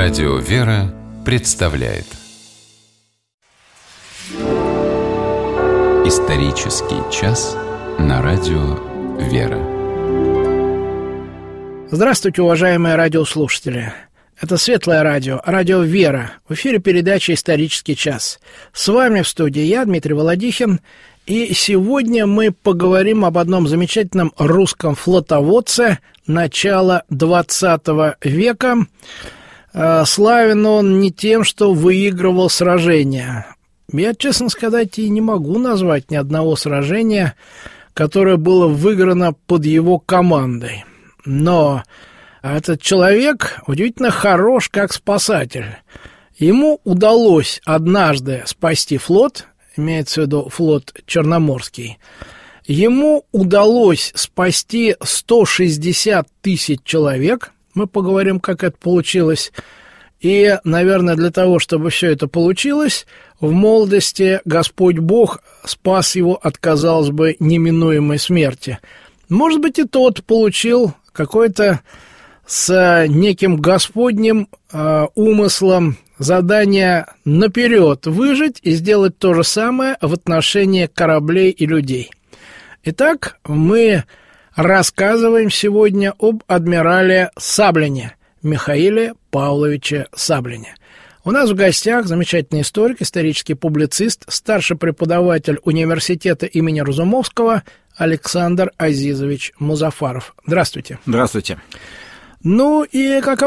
Радио «Вера» представляет исторический час на Радио «Вера». Здравствуйте, уважаемые радиослушатели. Это Светлое радио, радио «Вера». В эфире передача «Исторический час». С вами в студии я, Дмитрий Володихин. И сегодня мы поговорим об одном замечательном русском флотоводце начала XX века. Славен он не тем, что выигрывал сражения. Я, честно сказать, и не могу назвать ни одного сражения, которое было выиграно под его командой. Но этот человек удивительно хорош как спасатель. Ему удалось однажды спасти флот, имеется в виду флот Черноморский. Ему удалось спасти 160 тысяч человек. Мы поговорим, как это получилось. И, наверное, для того, чтобы все это получилось, в молодости Господь Бог спас его от, казалось бы, неминуемой смерти. Может быть, и тот получил какой-то с неким Господним умыслом задание наперед выжить и сделать то же самое в отношении кораблей и людей. Итак, мы рассказываем сегодня об адмирале Саблине, Михаиле Павловиче Саблине. У нас в гостях замечательный историк, исторический публицист, старший преподаватель университета имени Разумовского Александр Азизович Музафаров. Здравствуйте. Здравствуйте. Ну и, как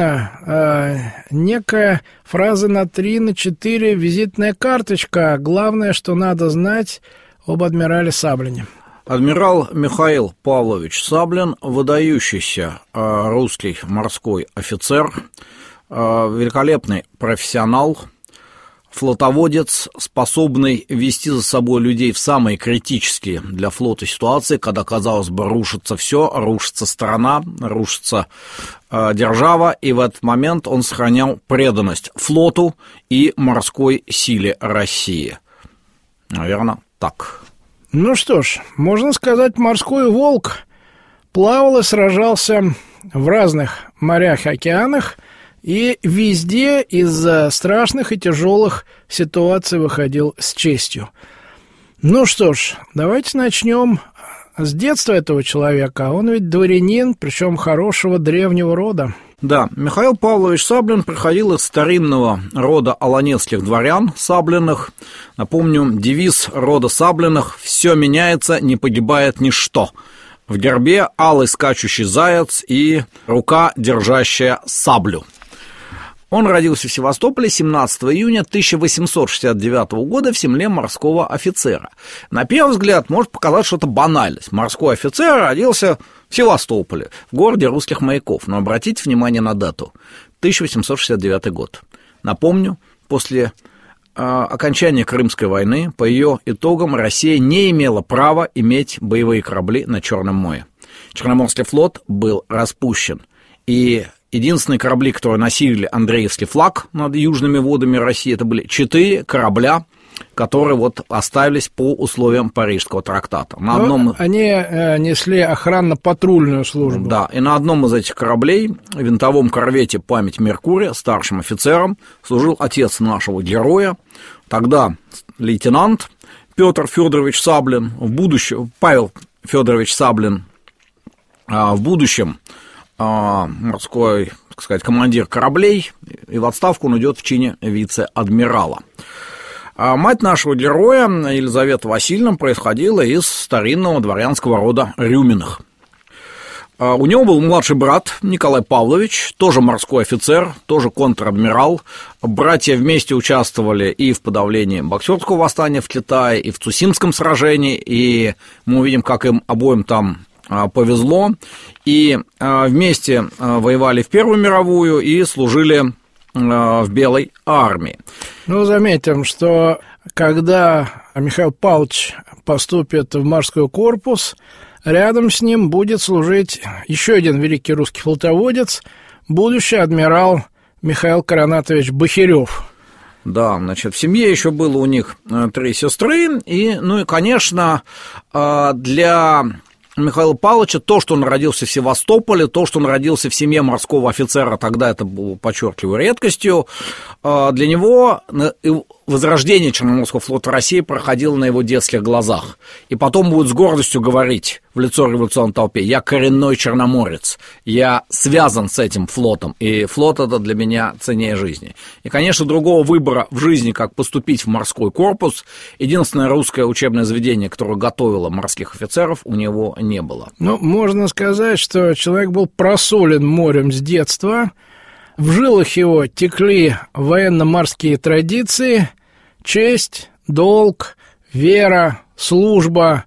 обычно, некая фраза на 3, на 4, визитная карточка. Главное, что надо знать об адмирале Саблине. Адмирал Михаил Павлович Саблин – выдающийся русский морской офицер, великолепный профессионал, флотоводец, способный вести за собой людей в самые критические для флота ситуации, когда, казалось бы, рушится все, рушится страна, рушится держава, и в этот момент он сохранял преданность флоту и морской силе России. Наверное, так. Ну что ж, можно сказать, морской волк плавал и сражался в разных морях и океанах, и везде из страшных и тяжелых ситуаций выходил с честью. Ну что ж, давайте начнем с детства этого человека. Он ведь дворянин, причем хорошего древнего рода. Да, Михаил Павлович Саблин приходил из старинного рода аланецких дворян Саблиных. Напомню, девиз рода Саблиных «Все меняется, не погибает ничто». В гербе алый скачущий заяц и рука, держащая саблю. Он родился в Севастополе 17 июня 1869 года в семье морского офицера. На первый взгляд может показаться, что это банальность. Морской офицер родился в Севастополе, в городе русских маяков. Но обратите внимание на дату. 1869 год. Напомню, после окончания Крымской войны, по ее итогам, Россия не имела права иметь боевые корабли на Черном море. Черноморский флот был распущен, и единственные корабли, которые носили Андреевский флаг над южными водами России, это были 4 корабля, которые вот оставились по условиям Парижского трактата. Они несли охранно-патрульную службу. Да, и на одном из этих кораблей, винтовом корвете «Память Меркурия», старшим офицером служил отец нашего героя, тогда лейтенант Петр Федорович Саблин, Павел Федорович Саблин, в будущем морской, так сказать, командир кораблей, и в отставку он идет в чине вице-адмирала. А мать нашего героя, Елизавета Васильевна, происходила из старинного дворянского рода Рюминых. У него был младший брат Николай Павлович, тоже морской офицер, тоже контр-адмирал. Братья вместе участвовали и в подавлении Боксерского восстания в Китае, и в Цусимском сражении, и мы увидим, как им обоим там повезло, и вместе воевали в Первую мировую и служили в Белой армии. Ну, заметим, что когда Михаил Павлович поступит в морской корпус, рядом с ним будет служить еще один великий русский флотоводец, будущий адмирал Михаил Коронатович Бахирев. Да, значит, в семье еще было у них 3 сестры, и, ну и, конечно, для Михаила Павловича, то, что он родился в Севастополе, то, что он родился в семье морского офицера, тогда это было, подчеркиваю, редкостью, для него возрождение Черноморского флота России проходило на его детских глазах. И потом будет с гордостью говорить в лицо революционной толпе: я коренной черноморец, я связан с этим флотом, и флот это для меня ценнее жизни. И, конечно, другого выбора в жизни, как поступить в морской корпус, единственное русское учебное заведение, которое готовило морских офицеров, у него не было. Ну, можно сказать, что человек был просолен морем с детства, в жилах его текли военно-морские традиции, честь, долг, вера, служба,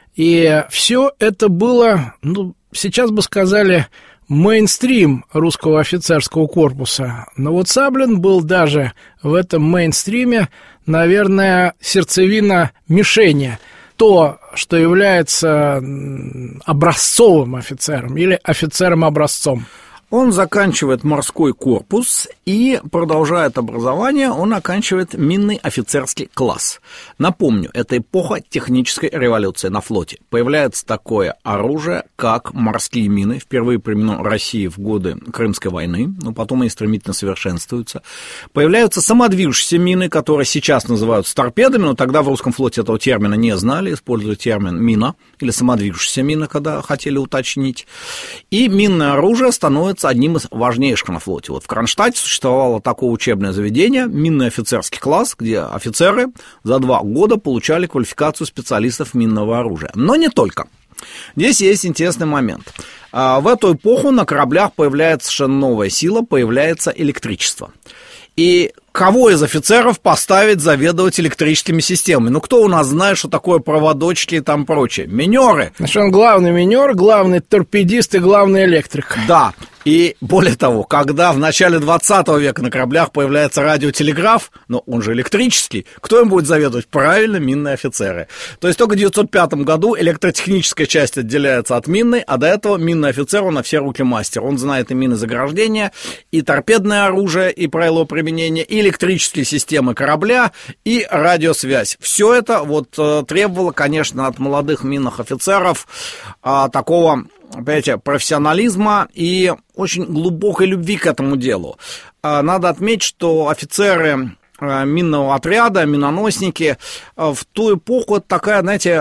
и все это было, ну, сейчас бы сказали, мейнстрим русского офицерского корпуса. Но вот Саблин был даже в этом мейнстриме, наверное, сердцевина мишени. То, что является образцовым офицером или офицером-образцом. Он заканчивает морской корпус и продолжает образование, он оканчивает минный офицерский класс. Напомню, это эпоха технической революции на флоте. Появляется такое оружие, как морские мины, впервые применено России в годы Крымской войны, но потом они стремительно совершенствуются. Появляются самодвижущиеся мины, которые сейчас называются торпедами, но тогда в русском флоте этого термина не знали, используют термин мина или самодвижущаяся мина, когда хотели уточнить. И минное оружие становится одним из важнейших на флоте. Вот в Кронштадте существовало такое учебное заведение, минный офицерский класс, где офицеры за 2 года получали квалификацию специалистов минного оружия. Но не только. Здесь есть интересный момент. В эту эпоху на кораблях появляется совершенно новая сила, появляется электричество. И кого из офицеров поставить заведовать электрическими системами? Ну, кто у нас знает, что такое проводочки и там прочее? Минеры. Значит, он главный минер, главный торпедист и главный электрик. Да. И более того, когда в начале 20 века на кораблях появляется радиотелеграф, но он же электрический, кто им будет заведовать? Правильно, минные офицеры. То есть только в 1905 году электротехническая часть отделяется от минной, а до этого минный офицер, он на все руки мастер. Он знает и мины заграждения, и торпедное оружие, и правила применения, и электрические системы корабля, и радиосвязь. Все это вот требовало, конечно, от молодых минных офицеров такого, понимаете, профессионализма и очень глубокой любви к этому делу. Надо отметить, что офицеры минного отряда, миноносники в ту эпоху это такая, знаете,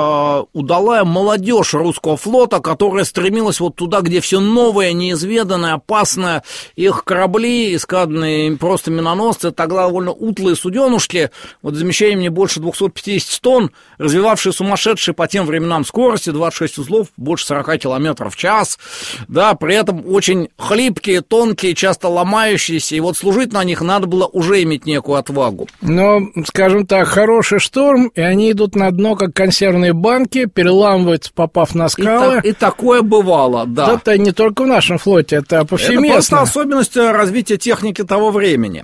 удалая молодежь русского флота, которая стремилась вот туда, где все новое, неизведанное, опасное. Их корабли, эскадренные просто миноносцы, тогда довольно утлые суденушки, вот замещением не больше 250 тонн, развивавшие сумасшедшие по тем временам скорости, 26 узлов, больше 40 километров в час, да, при этом очень хлипкие, тонкие, часто ломающиеся, и вот служить на них надо было уже иметь некую отвагу. Но, скажем так, хороший шторм, и они идут на дно, как консервные банки, переламываются, попав на скалы. И такое бывало, да. Это не только в нашем флоте, это повсеместно. Это просто особенность развития техники того времени.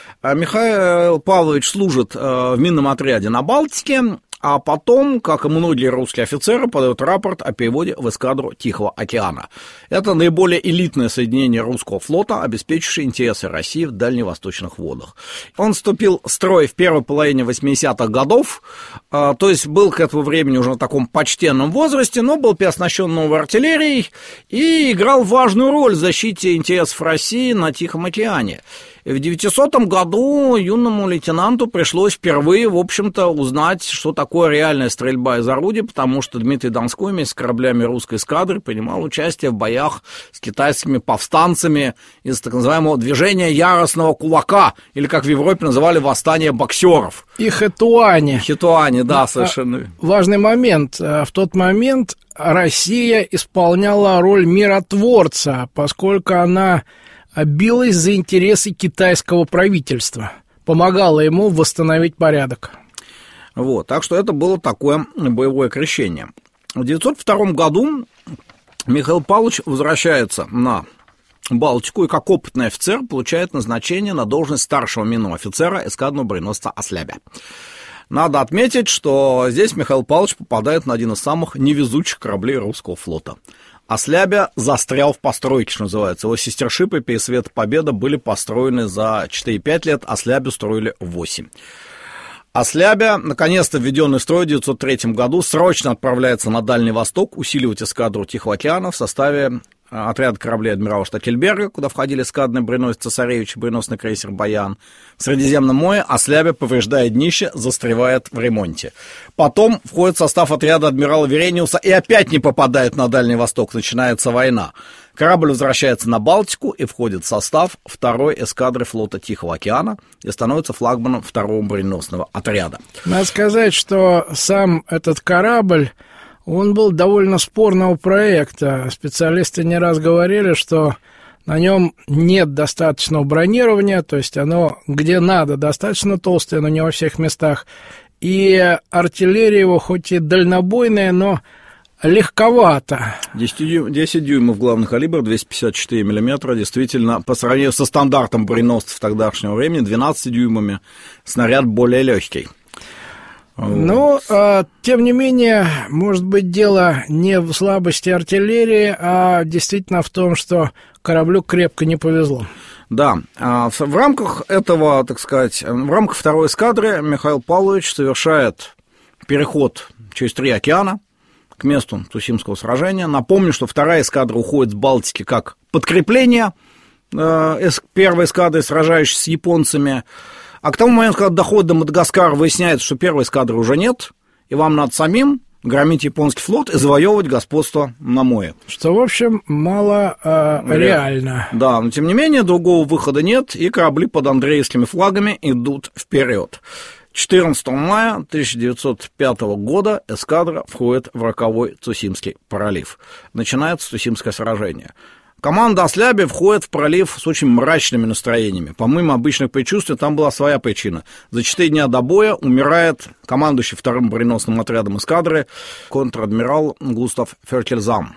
Михаил Павлович служит в минном отряде на Балтике, а потом, как и многие русские офицеры, подает рапорт о переводе в эскадру Тихого океана. Это наиболее элитное соединение русского флота, обеспечившее интересы России в дальневосточных водах. Он вступил в строй в первой половине 80-х годов, то есть был к этому времени уже на таком почтенном возрасте, но был переоснащен новой артиллерией и играл важную роль в защите интересов России на Тихом океане. В 900 году юному лейтенанту пришлось впервые, в общем-то, узнать, что такое реальная стрельба из орудий, потому что Дмитрий Донской вместе с кораблями русской эскадры принимал участие в боях с китайскими повстанцами из так называемого движения яростного кулака, или, как в Европе называли, восстание боксеров. И Хэтуане. Хэтуане, да, совершенно. Важный момент. В тот момент Россия исполняла роль миротворца, поскольку она билась за интересы китайского правительства, помогала ему восстановить порядок. Вот, так что это было такое боевое крещение. В 1902 году Михаил Павлович возвращается на Балтику и как опытный офицер получает назначение на должность старшего минного офицера эскадренного броненосца «Ослябя». Надо отметить, что здесь Михаил Павлович попадает на один из самых невезучих кораблей русского флота. Ослябя застрял в постройке, что называется. Его сестершипы Пересвет Победа были построены за 4-5 лет, Ослябю строили 8. Ослябя, наконец-то введенный в строй в 1903 году, срочно отправляется на Дальний Восток усиливать эскадру Тихого океана в составе отряда кораблей адмирала Штекельберга, куда входили эскадренный броненосец «Цесаревич» и броненосный крейсер «Баян». В Средиземном море Ослябя, повреждая днище, застревает в ремонте. Потом входит в состав отряда адмирала Верениуса и опять не попадает на Дальний Восток. Начинается война. Корабль возвращается на Балтику и входит в состав второй эскадры флота Тихого океана и становится флагманом второго броненосного отряда. Надо сказать, что сам этот корабль, он был довольно спорного проекта. Специалисты не раз говорили, что на нем нет достаточного бронирования, то есть оно где надо достаточно толстое, но не во всех местах. И артиллерия его хоть и дальнобойная, но легковато. 10 дюймов главный калибр, 254 миллиметра. Действительно, по сравнению со стандартом броненосцев тогдашнего времени, 12 дюймами, снаряд более легкий. Но, тем не менее, может быть, дело не в слабости артиллерии, а действительно в том, что кораблю крепко не повезло. Да, в рамках этого, так сказать, в рамках второй эскадры Михаил Павлович совершает переход через 3 океана к месту Цусимского сражения. Напомню, что вторая эскадра уходит с Балтики как подкрепление первой эскадры, сражающейся с японцами. А к тому моменту, когда доходит до Мадагаскара, выясняется, что первой эскадры уже нет, и вам надо самим громить японский флот и завоевывать господство на море. Что, в общем, мало реально. Да, но тем не менее, другого выхода нет, и корабли под андреевскими флагами идут вперед. 14 мая 1905 года эскадра входит в роковой Цусимский пролив. Начинается Цусимское сражение. Команда Ослябя входит в пролив с очень мрачными настроениями. Помимо обычных предчувствий, там была своя причина. За 4 дня до боя умирает командующий вторым броненосным отрядом эскадры контр-адмирал Густав Феркельзам.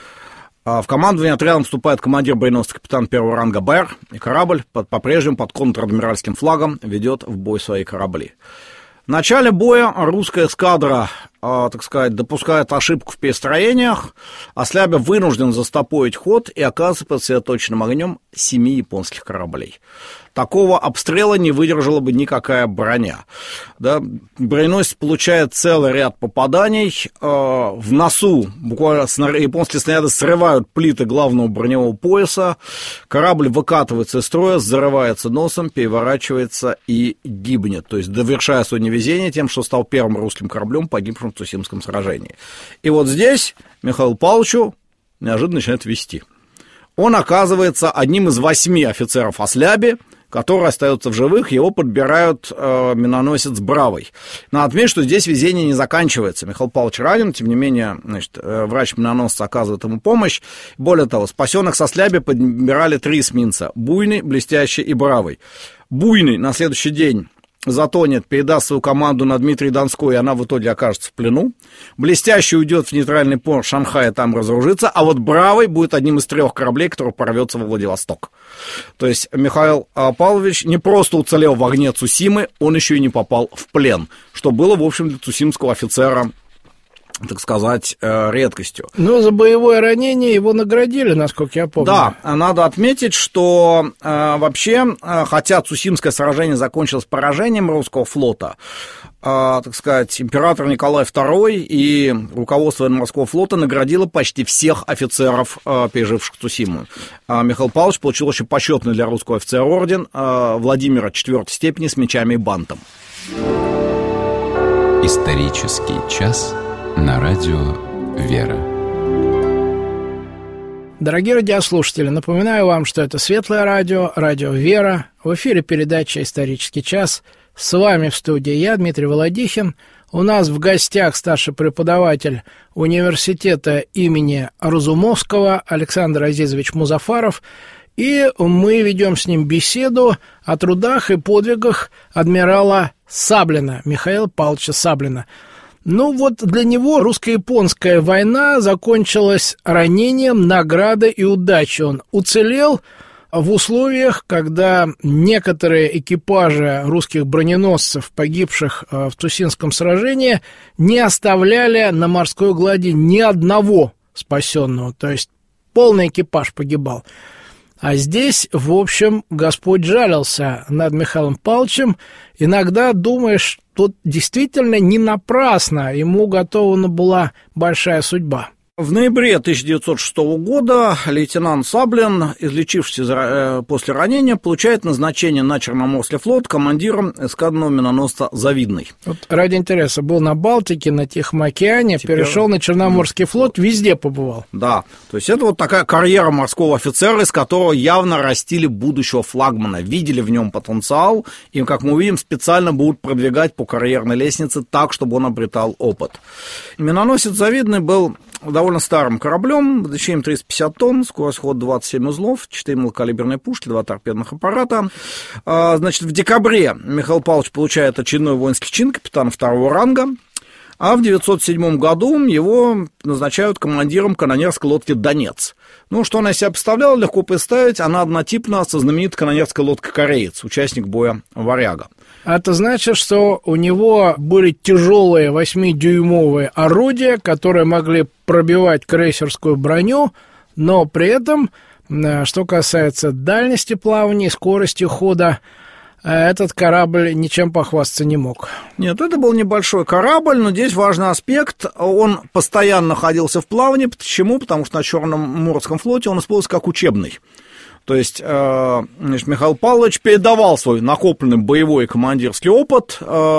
В командование отрядом вступает командир броненосца капитан первого ранга Бэр, и корабль по-прежнему под контр-адмиральским флагом ведет в бой свои корабли. В начале боя русская эскадра, так сказать, допускает ошибку в перестроениях, Ослябя вынужден застопорить ход и оказывается под сосредоточенным огнем 7 японских кораблей. Такого обстрела не выдержала бы никакая броня. Да, броненосец получает целый ряд попаданий. В носу буквально японские снаряды срывают плиты главного броневого пояса. Корабль выкатывается из строя, зарывается носом, переворачивается и гибнет. То есть довершая свое невезение тем, что стал первым русским кораблем, погибшим в Цусимском сражении. И вот здесь Михаилу Павловичу неожиданно начинает вести. Он оказывается одним из 8 офицеров Осляби, которые остаются в живых, его подбирают миноносец «Бравый». Надо отметить, что здесь везение не заканчивается. Михаил Павлович ранен, тем не менее, значит, врач миноносца оказывает ему помощь. Более того, спасенных со Осляби подбирали 3 эсминца – «Буйный», «Блестящий» и «Бравый». «Буйный» на следующий день затонет, передаст свою команду на Дмитрий Донской, и она в итоге окажется в плену. «Блестящий» уйдет в нейтральный порт Шанхая, там разоружится, а вот «Бравый» будет одним из 3 кораблей, который порвется во Владивосток. То есть Михаил Павлович не просто уцелел в огне Цусимы, он еще и не попал в плен, что было, в общем, для цусимского офицера, так сказать, редкостью. Но за боевое ранение его наградили, насколько я помню. Да, надо отметить, что вообще, хотя Цусимское сражение закончилось поражением русского флота, так сказать, император Николай II и руководство морского флота наградило почти всех офицеров, переживших Цусиму. Михаил Павлович получил очень почетный для русского офицера орден Владимира IV степени с мечами и бантом. Исторический час на радио «Вера». Дорогие радиослушатели, напоминаю вам, что это Светлое радио, радио «Вера». В эфире передача «Исторический час». С вами в студии я, Дмитрий Володихин. У нас в гостях старший преподаватель университета имени Разумовского Александр Азизович Музафаров. И мы ведем с ним беседу о трудах и подвигах адмирала Саблина, Михаила Павловича Саблина. Ну вот для него русско-японская война закончилась ранением, наградой и удачей. Он уцелел в условиях, когда некоторые экипажи русских броненосцев, погибших в Цусимском сражении, не оставляли на морской глади ни одного спасенного. То есть полный экипаж погибал. А здесь, в общем, Господь жалился над Михаилом Павловичем. Иногда думаешь, тут действительно не напрасно ему готована была большая судьба. В ноябре 1906 года лейтенант Саблин, излечившийся после ранения, получает назначение на Черноморский флот командиром эскадренного миноносца «Завидный». Вот ради интереса, был на Балтике, на Тихом океане, перешел на Черноморский флот, везде побывал. Да, то есть это вот такая карьера морского офицера, из которого явно растили будущего флагмана, видели в нем потенциал, и, как мы увидим, специально будут продвигать по карьерной лестнице так, чтобы он обретал опыт. Миноносец «Завидный» был довольно старым кораблем, вмещением 350 тонн, скорость хода 27 узлов, 4 мелкокалиберные пушки, 2 торпедных аппарата. Значит, в декабре Михаил Павлович получает очередной воинский чин капитана 2-го ранга, а в 1907 году его назначают командиром канонерской лодки «Донец». Ну, что она из себя представляла, легко представить, она однотипна со знаменитой канонерской лодкой «Кореец», участник боя «Варяга». Это значит, что у него были тяжелые 8-дюймовые орудия, которые могли пробивать крейсерскую броню, но при этом, что касается дальности плавания, скорости хода, этот корабль ничем похвастаться не мог. Нет, это был небольшой корабль, но здесь важный аспект. Он постоянно находился в плавании. Почему? Потому что на Черном Морском флоте он использовался как учебный. То есть Михаил Павлович передавал свой накопленный боевой и командирский опыт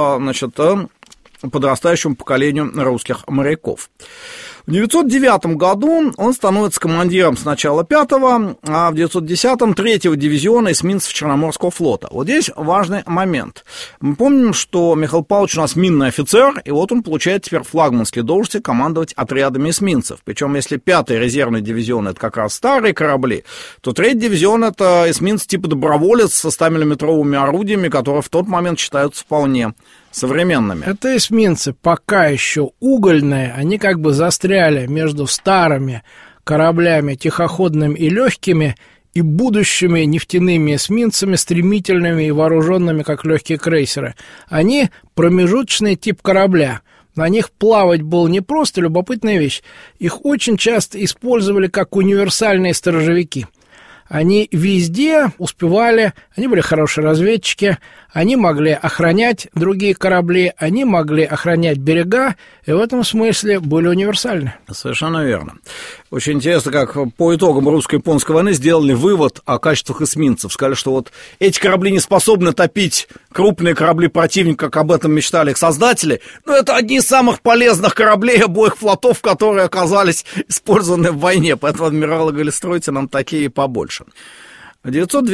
подрастающему поколению русских моряков. В 1909 году он становится командиром сначала 5-го, а в 1910-м 3-го дивизиона эсминцев Черноморского флота. Вот здесь важный момент. Мы помним, что Михаил Павлович у нас минный офицер, и вот он получает теперь флагманские должности командовать отрядами эсминцев. Причем, если 5-й резервный дивизион — это как раз старые корабли, то 3-й дивизион — это эсминцы типа «Доброволец» со 100-миллиметровыми орудиями, которые в тот момент считаются вполне современными. Это эсминцы пока еще угольные, они как бы застряли между старыми кораблями, тихоходными и легкими, и будущими нефтяными эсминцами, стремительными и вооруженными, как легкие крейсеры. Они промежуточный тип корабля. На них плавать было непросто, любопытная вещь. Их очень часто использовали как универсальные сторожевики. Они везде успевали, они были хорошие разведчики, они могли охранять другие корабли, они могли охранять берега, и в этом смысле были универсальны. Совершенно верно. Очень интересно, как по итогам русско-японской войны сделали вывод о качествах эсминцев. Сказали, что вот эти корабли не способны топить крупные корабли противника, как об этом мечтали их создатели, но это одни из самых полезных кораблей обоих флотов, которые оказались использованы в войне, поэтому адмиралы говорили, стройте нам такие побольше. В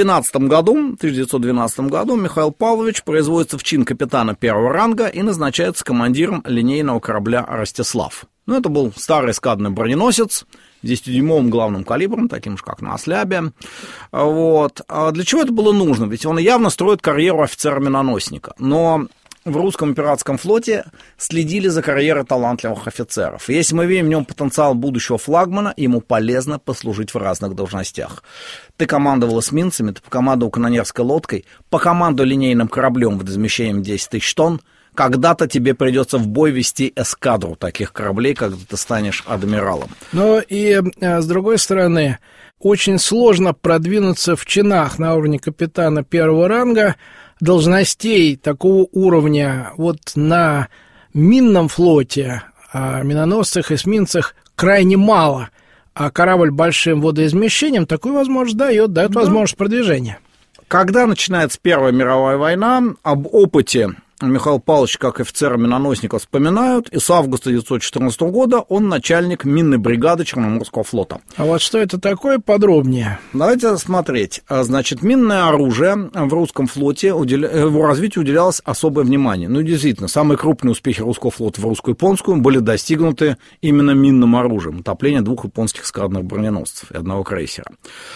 1912 году Михаил Павлович производится в чин капитана 1-го ранга и назначается командиром линейного корабля «Ростислав». Ну, это был старый эскадренный броненосец, 10-дюймовым главным калибром, таким же, как на «Ослябе». Вот. А для чего это было нужно? Ведь он явно строит карьеру офицера-миноносника. Но в русском пиратском флоте следили за карьерой талантливых офицеров. И если мы видим в нем потенциал будущего флагмана, ему полезно послужить в разных должностях. Ты командовал эсминцами, ты покомандовал канонерской лодкой, покомандуй линейным кораблем водоизмещением 10 тысяч тонн, когда-то тебе придется в бой вести эскадру таких кораблей, когда ты станешь адмиралом. Но и, с другой стороны, очень сложно продвинуться в чинах на уровне капитана 1-го ранга. Должностей такого уровня вот на минном флоте, миноносцах, эсминцах крайне мало, а корабль большим водоизмещением такую возможность дает возможность продвижения. Когда начинается Первая мировая война, об опыте Михаил Павлович как офицера-миноносника вспоминают, и с августа 1914 года он начальник минной бригады Черноморского флота. А вот что это такое, подробнее? Давайте смотреть. Значит, минное оружие в русском флоте, его развитию уделялось особое внимание. Ну, действительно, самые крупные успехи русского флота в русско-японскую были достигнуты именно минным оружием. Утопление 2 японских эскадренных броненосцев и 1 крейсера.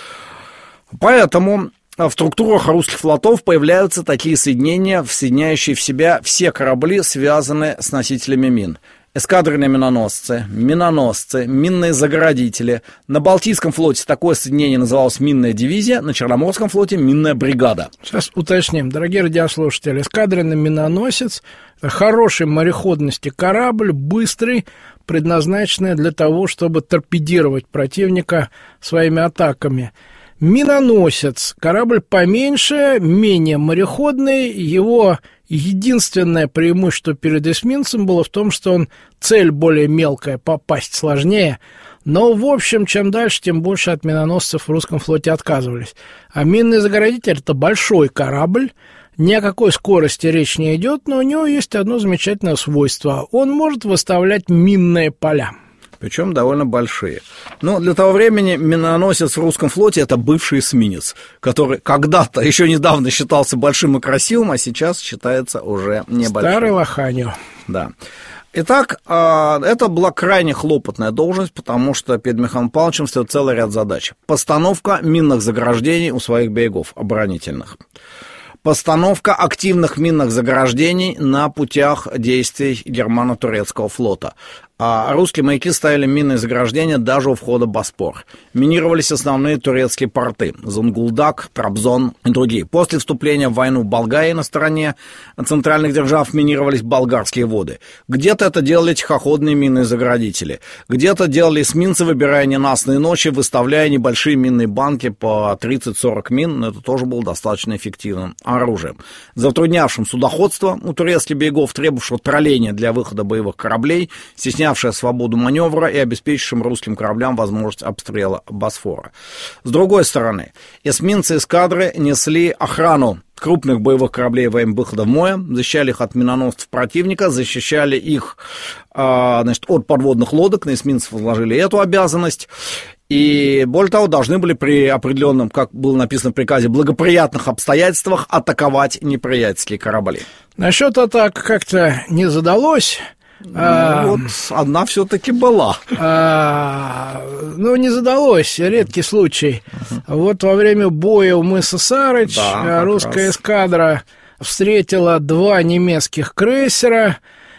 Поэтому в структурах русских флотов появляются такие соединения, соединяющие в себя все корабли, связанные с носителями мин. Эскадренные миноносцы, минные заградители. На Балтийском флоте такое соединение называлось минная дивизия, на Черноморском флоте минная бригада. Сейчас уточним, дорогие радиослушатели, эскадренный миноносец – это хорошей мореходности корабль, быстрый, предназначенный для того, чтобы торпедировать противника своими атаками. Миноносец – корабль поменьше, менее мореходный, его Единственное преимущество перед эсминцем было в том, что он цель более мелкая, попасть сложнее. Но, в общем, чем дальше, тем больше от миноносцев в русском флоте отказывались. А минный заградитель – это большой корабль, ни о какой скорости речь не идет, но у него есть одно замечательное свойство – он может выставлять минные поля. Причем довольно большие. Но для того времени миноносец в русском флоте – это бывший эсминец, который когда-то, еще недавно считался большим и красивым, а сейчас считается уже небольшим. Старый лоханью. Да. Итак, это была крайне хлопотная должность, потому что перед Михаилом Павловичем стоит целый ряд задач. Постановка минных заграждений у своих берегов оборонительных. Постановка активных минных заграждений на путях действий германо-турецкого флота. Русские моряки ставили минные заграждения даже у входа в Босфор. Минировались основные турецкие порты – Зонгулдак, Трабзон и другие. После вступления в войну в Болгарии на стороне центральных держав минировались болгарские воды. Где-то это делали тихоходные минные заградители. Где-то делали эсминцы, выбирая ненастные ночи, выставляя небольшие минные банки по 30-40 мин. Но это тоже было достаточно эффективным оружием. Затруднявшим судоходство у турецких берегов, требовавшего тролления для выхода боевых кораблей, стеснявшая свободу маневра и обеспечившим русским кораблям возможность обстрела Босфора. С другой стороны, эсминцы эскадры несли охрану крупных боевых кораблей во время выхода в море, защищали их от миноносцев противника, защищали их от подводных лодок, на эсминцев возложили эту обязанность. И, более того, должны были при определенном, как было написано в приказе, благоприятных обстоятельствах атаковать неприятельские корабли. Насчет атак как-то не задалось. Вот одна все-таки была. Не задалось, редкий случай. Вот во время боя у мыса Сарыч русская эскадра встретила 2 немецких крейсера,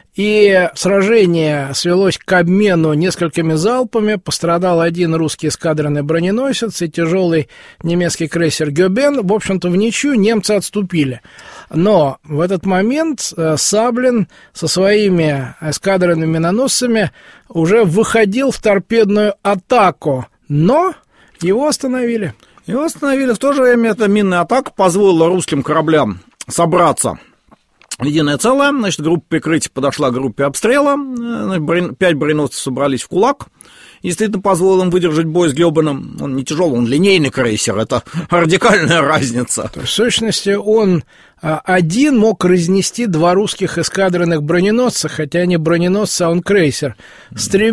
и сражение свелось к обмену несколькими залпами. Пострадал один русский эскадренный броненосец и тяжелый немецкий крейсер Гёбен. В общем-то, в ничью немцы отступили. Но в этот момент Саблин со своими эскадренными миноносцами уже выходил в торпедную атаку, но его остановили. В то же время эта минная атака позволила русским кораблям собраться единое целое. Значит, группа прикрытия подошла к группе обстрела. 5 броненосцев собрались в кулак. Действительно позволил им выдержать бой с Гёбеном. Он не тяжелый, он линейный крейсер. Это радикальная разница. В сущности, он один мог разнести 2 русских эскадренных броненосца, хотя не броненосцы, а он крейсер. С 3,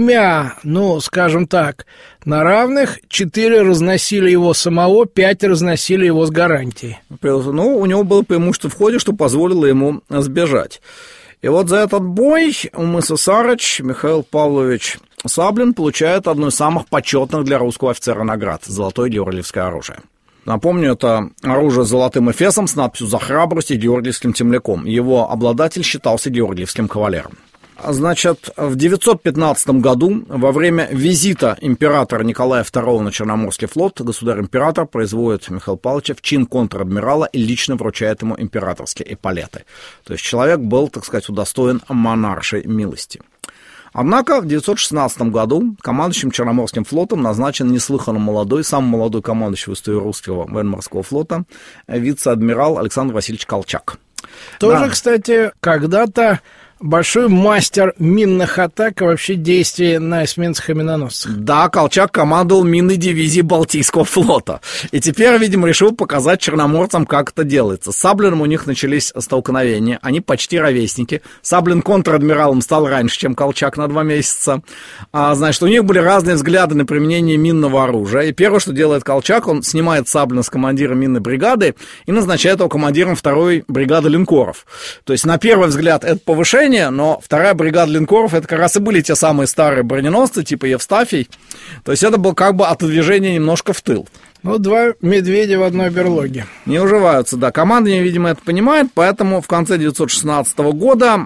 скажем так, на равных 4 разносили его самого, 5 разносили его с гарантией. У него было преимущество в ходе, что позволило ему сбежать. И вот за этот бой у мыса Сарыч Михаил Павлович Саблин получает одну из самых почетных для русского офицера наград – золотое георгиевское оружие. Напомню, это оружие с золотым эфесом с надписью «За храбрость» и георгиевским темляком. Его обладатель считался георгиевским кавалером. Значит, в 915 году, во время визита императора Николая II на Черноморский флот, государь-император производит Михаила Павловича в чин контр-адмирала и лично вручает ему императорские эполеты. То есть человек был, так сказать, удостоен монаршей милости. Однако в 916 году командующим Черноморским флотом назначен неслыханно молодой, самый молодой командующий в истории русского военно-морского флота, вице-адмирал Александр Васильевич Колчак. Тоже, кстати, когда-то большой мастер минных атак и вообще действий на эсминцах и миноносцах. Да, Колчак командовал минной дивизией Балтийского флота. И теперь, видимо, решил показать черноморцам, как это делается. С Саблиным у них начались столкновения. Они почти ровесники. Саблин контр-адмиралом стал раньше, чем Колчак, на 2 месяца. Значит, у них были разные взгляды на применение минного оружия. И первое, что делает Колчак, он снимает Саблина с командира минной бригады и назначает его командиром 2-й бригады линкоров. То есть, на первый взгляд, это повышение, но 2-я бригада линкоров, это как раз и были те самые старые броненосцы, типа Евстафий. То есть это было как бы отодвижение немножко в тыл. 2 медведя в одной берлоге. Не уживаются, да. Командование, видимо, это понимает, поэтому в конце 916 года,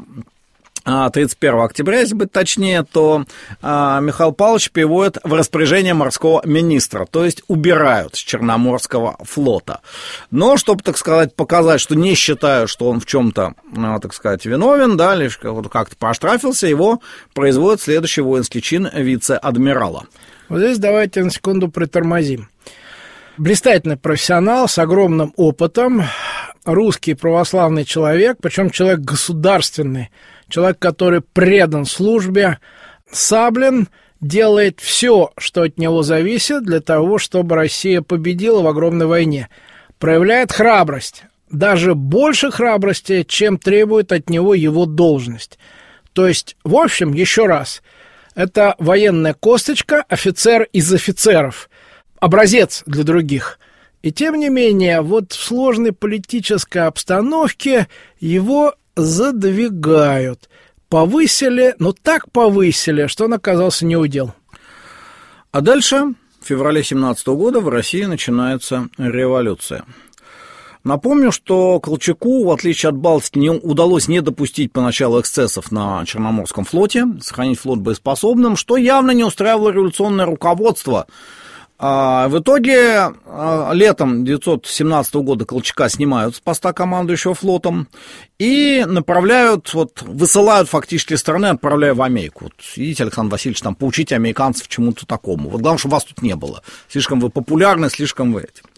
31 октября, если быть точнее, то Михаил Павлович переводит в распоряжение морского министра, то есть убирают с Черноморского флота. Но, чтобы, так сказать, показать, что не считаю, что он в чем-то, так сказать, виновен, да, лишь как-то проштрафился, его производит следующий воинский чин вице-адмирала. Вот здесь давайте на секунду притормозим. Блистательный профессионал с огромным опытом, русский православный человек, причем человек государственный, человек, который предан службе, Саблин делает все, что от него зависит, для того, чтобы Россия победила в огромной войне. Проявляет храбрость, даже больше храбрости, чем требует от него его должность. То есть, в общем, еще раз, это военная косточка, офицер из офицеров, образец для других. И тем не менее, вот в сложной политической обстановке его задвигают. Повысили, но так повысили, что он оказался неудел. А дальше, в феврале 1917 года, в России начинается революция. Напомню, что Колчаку, в отличие от Балтики, не удалось не допустить поначалу эксцессов на Черноморском флоте, сохранить флот боеспособным, что явно не устраивало революционное руководство. В итоге летом 1917 года Колчака снимают с поста командующего флотом и направляют, высылают фактически из страны, отправляя в Америку. Вот, видите, Александр Васильевич, там, поучите американцев чему-то такому. Вот главное, чтобы вас тут не было. Слишком вы популярны, слишком вы эти.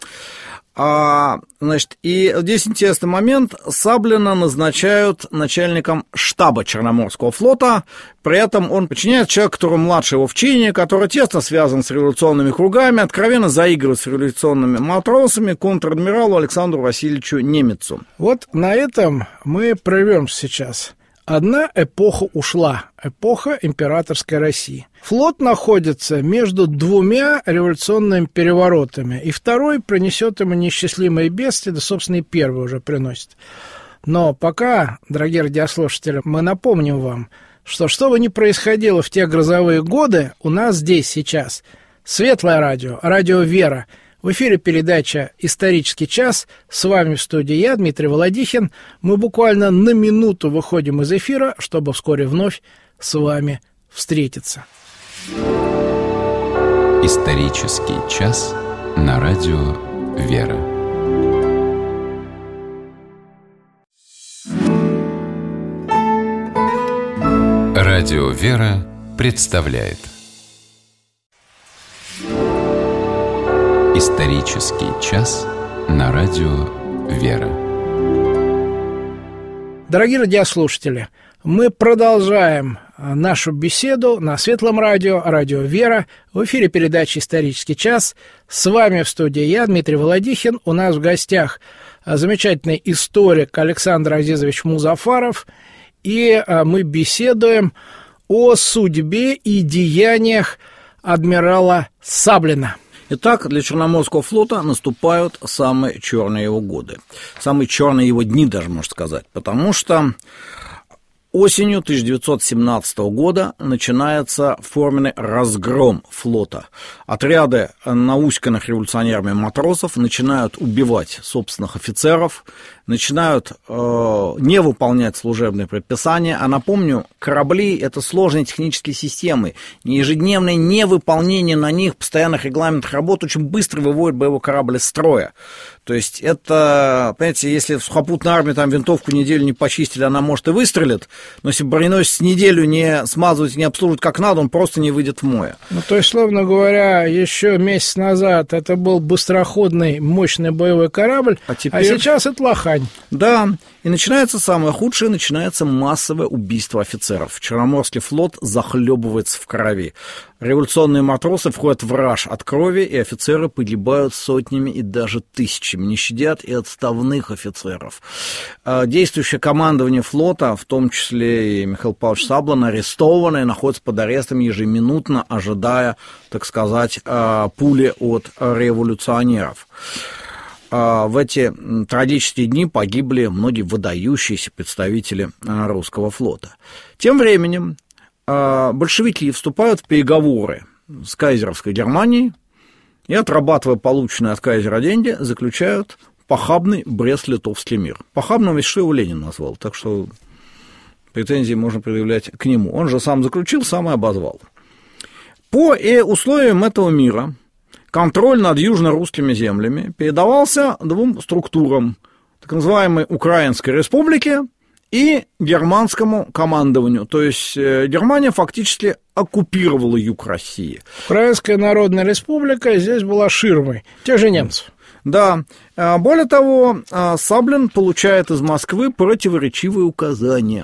Значит, и здесь интересный момент. Саблина назначают начальником штаба Черноморского флота. При этом он подчиняется человеку, который младше его в чине, который тесно связан с революционными кругами, откровенно заигрывает с революционными матросами, контр-адмиралу Александру Васильевичу Немецу. Вот на этом мы прервемся сейчас. Одна эпоха ушла, эпоха императорской России. Флот находится между двумя революционными переворотами, и второй принесет ему неисчислимые бедствия, да, собственно, и первый уже приносит. Но пока, дорогие радиослушатели, мы напомним вам, что бы ни происходило в те грозовые годы, у нас здесь сейчас Светлое радио, радио «Вера». В эфире передача «Исторический час». С вами в студии я, Дмитрий Володихин. Мы буквально на минуту выходим из эфира, чтобы вскоре вновь с вами встретиться. «Исторический час» на радио «Вера». Радио «Вера» представляет «Исторический час» на радио «Вера». Дорогие радиослушатели, мы продолжаем нашу беседу на Светлом радио, радио «Вера». В эфире передача «Исторический час». С вами в студии я, Дмитрий Володихин. У нас в гостях замечательный историк Александр Азизович Музафаров. И мы беседуем о судьбе и деяниях адмирала Саблина. Итак, для Черноморского флота наступают самые черные его годы. Самые черные его дни, даже, можно сказать. Потому что осенью 1917 года начинается форменный разгром флота. Отряды науськанных революционерами матросов начинают убивать собственных офицеров, начинают не выполнять служебные предписания. А напомню, корабли – это сложные технические системы. Ежедневное невыполнение на них постоянных регламентных работ очень быстро выводит боевой корабль из строя. То есть это, понимаете, если в сухопутной армии там винтовку неделю не почистили, она, может, и выстрелит, но если броненосец неделю не смазывать, не обслуживать как надо, он просто не выйдет в море. Ну, то есть, словно говоря, еще месяц назад это был быстроходный, мощный боевой корабль, а сейчас это лохань. Да, и начинается самое худшее, начинается массовое убийство офицеров. Черноморский флот захлебывается в крови. Революционные матросы входят в раж от крови, и офицеры погибают сотнями и даже тысячами, не щадят и отставных офицеров. Действующее командование флота, в том числе и Михаил Павлович Саблин, арестованы и находятся под арестом ежеминутно, ожидая, так сказать, пули от революционеров. В эти трагические дни погибли многие выдающиеся представители русского флота. Тем временем большевики вступают в переговоры с кайзеровской Германией и, отрабатывая полученные от кайзера деньги, заключают похабный Брест-Литовский мир. Похабным ведь что его Ленин назвал, так что претензии можно предъявлять к нему. Он же сам заключил, сам и обозвал. По условиям этого мира контроль над южно-русскими землями передавался двум структурам, так называемой Украинской Республике и германскому командованию. То есть Германия фактически оккупировала юг России. Украинская Народная Республика здесь была ширмой тех же немцев. Да, более того, Саблин получает из Москвы противоречивые указания.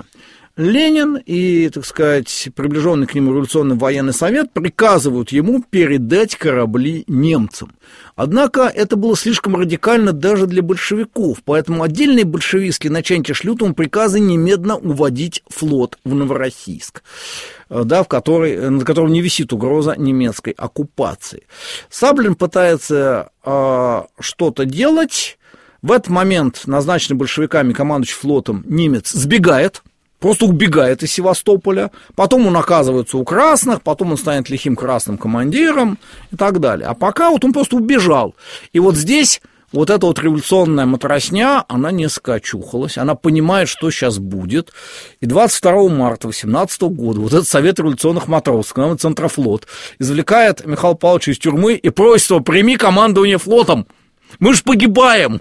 Ленин и, так сказать, приближенный к нему революционный военный совет приказывают ему передать корабли немцам. Однако это было слишком радикально даже для большевиков, поэтому отдельные большевистские начальники шлют ему приказы немедленно уводить флот в Новороссийск, да, над которым не висит угроза немецкой оккупации. Саблин пытается что-то делать. В этот момент назначенный большевиками командующий флотом немец сбегает, просто убегает из Севастополя, потом он оказывается у красных, потом он станет лихим красным командиром и так далее. А пока вот он просто убежал. И вот здесь вот эта вот революционная матросня, она несколько очухалась, она понимает, что сейчас будет. И 22 марта 1818 года вот этот Совет революционных матросов, командный Центрофлот, извлекает Михаила Павловича из тюрьмы и просит его: прими командование флотом, мы ж погибаем.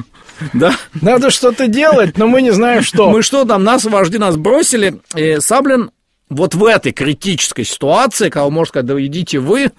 Да? Надо что-то делать, но мы не знаем, что. Мы что там, нас вожди нас бросили, и Саблин вот в этой критической ситуации, когда он может сказать: да идите вы,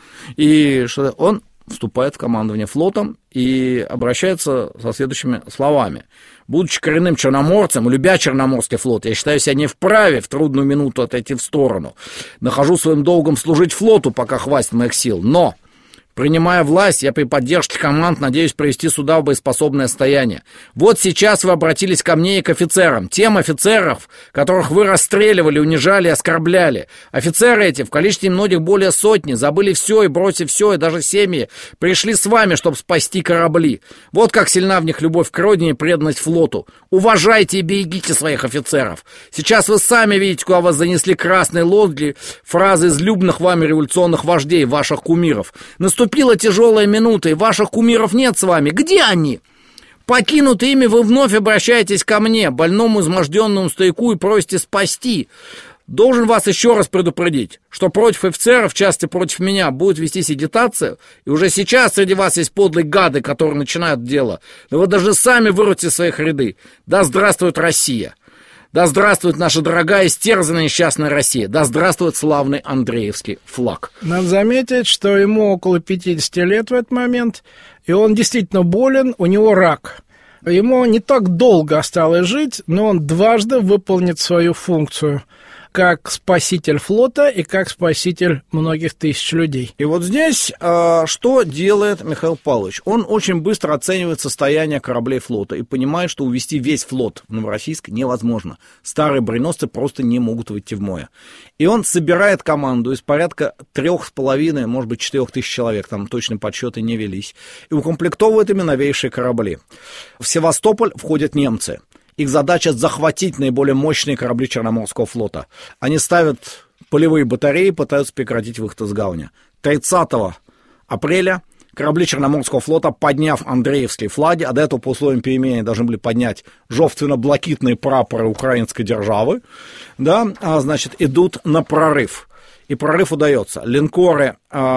и что он вступает в командование флотом и обращается со следующими словами: будучи коренным черноморцем, любя Черноморский флот, я считаю себя не вправе в трудную минуту отойти в сторону. Нахожу своим долгом служить флоту, пока хватит моих сил, но... принимая власть, я при поддержке команд надеюсь привести суда в боеспособное состояние. Вот сейчас вы обратились ко мне и к офицерам. Тем офицеров, которых вы расстреливали, унижали и оскорбляли. Офицеры эти, в количестве многих более сотни, забыли все и, бросив все, и даже семьи, пришли с вами, чтобы спасти корабли. Вот как сильна в них любовь к родине и преданность флоту. Уважайте и берегите своих офицеров. Сейчас вы сами видите, куда вас занесли красные лозунги, фразы излюбленных вами революционных вождей, ваших кумиров. Наступила тяжелая минута, и ваших кумиров нет с вами. Где они? Покинутые ими, вы вновь обращаетесь ко мне, больному изможденному стояку, и просите спасти. Должен вас еще раз предупредить, что против офицеров, в частности против меня, будет вестись агитация, и уже сейчас среди вас есть подлые гады, которые начинают дело. Но вы даже сами вырвете своих ряды. Да здравствует Россия! Да здравствует наша дорогая, истерзанная несчастная Россия! Да здравствует славный Андреевский флаг! Надо заметить, что ему около 50 лет в этот момент, и он действительно болен, у него рак. Ему не так долго осталось жить, но он дважды выполнит свою функцию как спаситель флота и как спаситель многих тысяч людей. И вот здесь что делает Михаил Павлович? Он очень быстро оценивает состояние кораблей флота и понимает, что увести весь флот в Новороссийск невозможно. Старые броненосцы просто не могут выйти в море. И он собирает команду из порядка 3,5, может быть, 4 тысяч человек, там точные подсчеты не велись, и укомплектовывает ими новейшие корабли. В Севастополь входят немцы. Их задача захватить наиболее мощные корабли Черноморского флота. Они ставят полевые батареи, пытаются прекратить выход из гавани. 30 апреля корабли Черноморского флота, подняв Андреевские флаги, а до этого по условиям перемирия должны были поднять жовтвенно-блакитные прапоры украинской державы, да, значит, идут на прорыв. И прорыв удается. Линкоры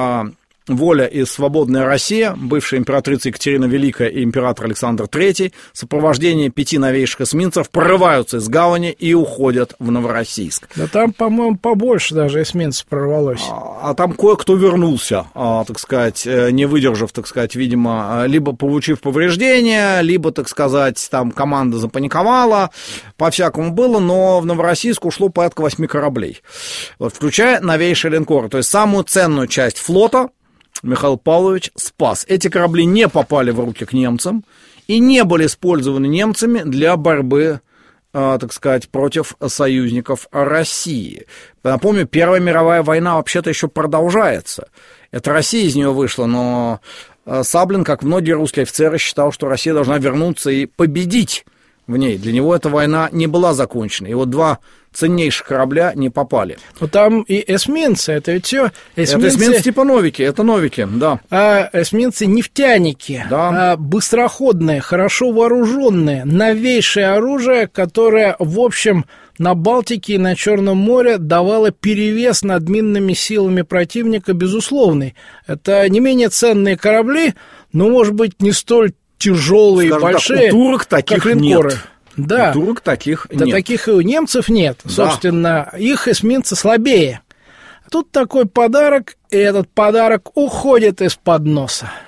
«Воля» и «Свободная Россия», бывшая императрица Екатерина Великая и император Александр III, в сопровождении 5 новейших эсминцев прорываются из гавани и уходят в Новороссийск. Да там, по-моему, побольше даже эсминцев прорвалось. А там кое-кто вернулся, так сказать, не выдержав, так сказать, видимо, либо получив повреждения, либо, так сказать, там команда запаниковала, по-всякому было, но в Новороссийск ушло порядка 8 кораблей, вот, включая новейшие линкоры, то есть самую ценную часть флота Михаил Павлович спас. Эти корабли не попали в руки к немцам и не были использованы немцами для борьбы, так сказать, против союзников России. Напомню, Первая мировая война вообще-то еще продолжается. Это Россия из нее вышла, но Саблин, как многие русские офицеры, считал, что Россия должна вернуться и победить в ней. Для него эта война не была закончена. И вот 2 ценнейших корабля не попали. Но там и эсминцы, это ведь все эсминцы... Это эсминцы типа новики, это новики, да. А эсминцы-нефтяники, да. Быстроходные, хорошо вооруженные, новейшее оружие, которое, в общем, на Балтике и на Черном море давало перевес над минными силами противника безусловный. Это не менее ценные корабли, но, может быть, не столь тяжелые, скажем большие, так, у турок таких как линкоры. Нет. Да. У турок таких нет. Да, таких и у немцев нет. Да. Собственно, их эсминцы слабее. Тут такой подарок, и этот подарок уходит из-под носа.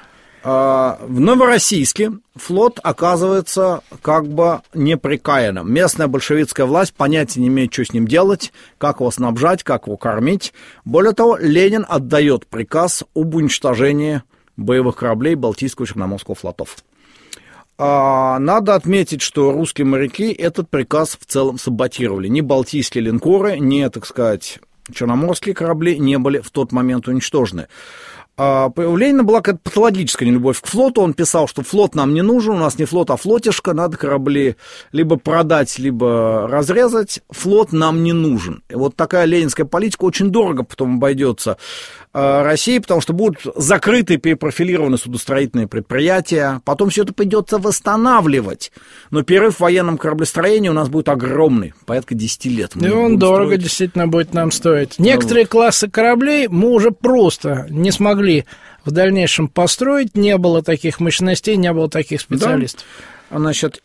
В Новороссийске флот оказывается как бы неприкаянным. Местная большевистская власть понятия не имеет, что с ним делать, как его снабжать, как его кормить. Более того, Ленин отдает приказ об уничтожении боевых кораблей Балтийского и Черноморского флотов. Надо отметить, что русские моряки этот приказ в целом саботировали. Ни балтийские линкоры, ни, так сказать, черноморские корабли не были в тот момент уничтожены. У Ленина была какая-то патологическая нелюбовь к флоту. Он писал, что флот нам не нужен, у нас не флот, а флотишка, надо корабли либо продать, либо разрезать. Флот нам не нужен. И вот такая ленинская политика очень дорого потом обойдется России, потому что будут закрыты, перепрофилированы судостроительные предприятия. Потом все это придется восстанавливать. Но перерыв в военном кораблестроении у нас будет огромный, порядка 10 лет. И он дорого действительно будет нам стоить. Некоторые классы кораблей мы уже просто не смогли в дальнейшем построить. Не было таких мощностей, не было таких специалистов. Да. Значит,